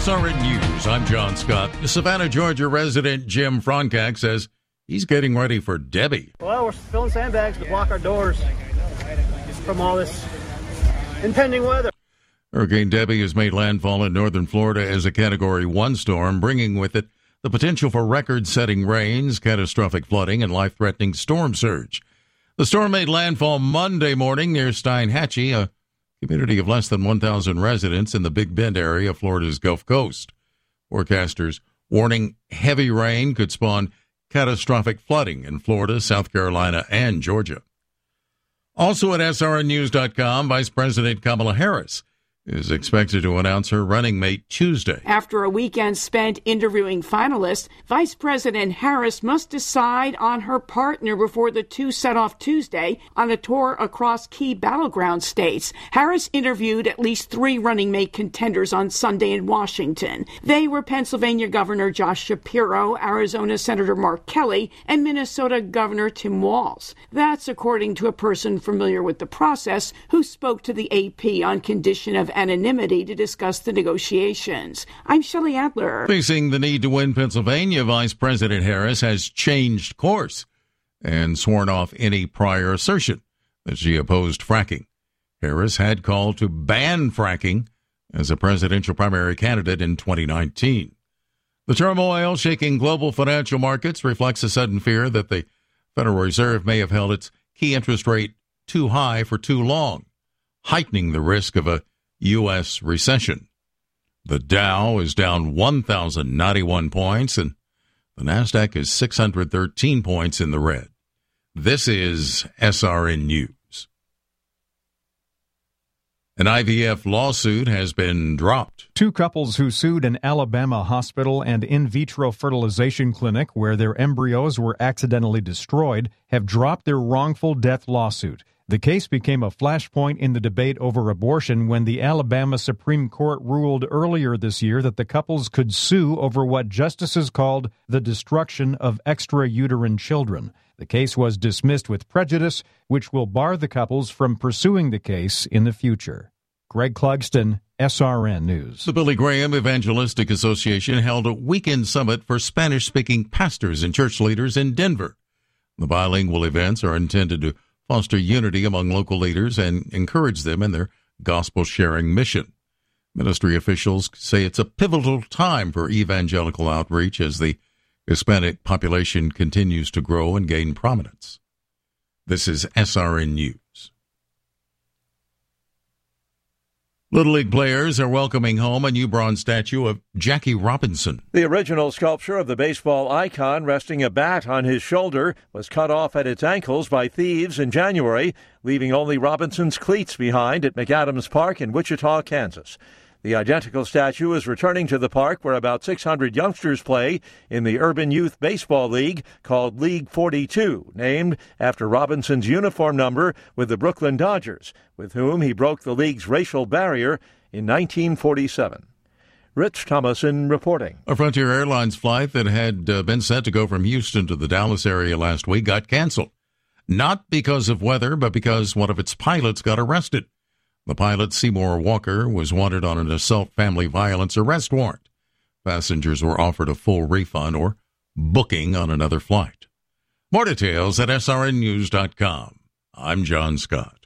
SRN News, I'm John Scott. Savannah, Georgia resident Jim Fronkak says he's getting ready for Debbie. Well, we're filling sandbags to block our doors from all this impending weather. Hurricane Debbie has made landfall in northern Florida as a Category 1 storm, bringing with it the potential for record-setting rains, catastrophic flooding, and life-threatening storm surge. The storm made landfall Monday morning near Steinhatchee, a community of less than 1,000 residents in the Big Bend area of Florida's Gulf Coast. Forecasters warning heavy rain could spawn catastrophic flooding in Florida, South Carolina, and Georgia. Also at SRNnews.com, Vice President Kamala Harris is expected to announce her running mate Tuesday. After a weekend spent interviewing finalists, Vice President Harris must decide on her partner before the two set off Tuesday on a tour across key battleground states. Harris interviewed at least 3 running mate contenders on Sunday in Washington. They were Pennsylvania Governor Josh Shapiro, Arizona Senator Mark Kelly, and Minnesota Governor Tim Walz. That's according to a person familiar with the process who spoke to the AP on condition of anonymity to discuss the negotiations. I'm Shelley Adler. Facing the need to win Pennsylvania, Vice President Harris has changed course and sworn off any prior assertion that she opposed fracking. Harris had called to ban fracking as a presidential primary candidate in 2019. The turmoil shaking global financial markets reflects a sudden fear that the Federal Reserve may have held its key interest rate too high for too long, heightening the risk of a U.S. recession. The Dow is down 1,091 points, and the Nasdaq is 613 points in the red. This is SRN News. An IVF lawsuit has been dropped. 2 couples who sued an Alabama hospital and in vitro fertilization clinic where their embryos were accidentally destroyed have dropped their wrongful death lawsuit. The case became a flashpoint in the debate over abortion when the Alabama Supreme Court ruled earlier this year that the couples could sue over what justices called the destruction of extrauterine children. The case was dismissed with prejudice, which will bar the couples from pursuing the case in the future. Greg Clugston, SRN News. The Billy Graham Evangelistic Association held a weekend summit for Spanish-speaking pastors and church leaders in Denver. The bilingual events are intended to foster unity among local leaders and encourage them in their gospel-sharing mission. Ministry officials say it's a pivotal time for evangelical outreach as the Hispanic population continues to grow and gain prominence. This is SRN News. Little League players are welcoming home a new bronze statue of Jackie Robinson. The original sculpture of the baseball icon resting a bat on his shoulder was cut off at its ankles by thieves in January, leaving only Robinson's cleats behind at McAdams Park in Wichita, Kansas. The identical statue is returning to the park where about 600 youngsters play in the Urban Youth Baseball League called League 42, named after Robinson's uniform number with the Brooklyn Dodgers, with whom he broke the league's racial barrier in 1947. Rich Thomason reporting. A Frontier Airlines flight that had been set to go from Houston to the Dallas area last week got canceled. Not because of weather, but because one of its pilots got arrested. The pilot, Seymour Walker, was wanted on an assault family violence arrest warrant. Passengers were offered a full refund or booking on another flight. More details at srnnews.com. I'm John Scott.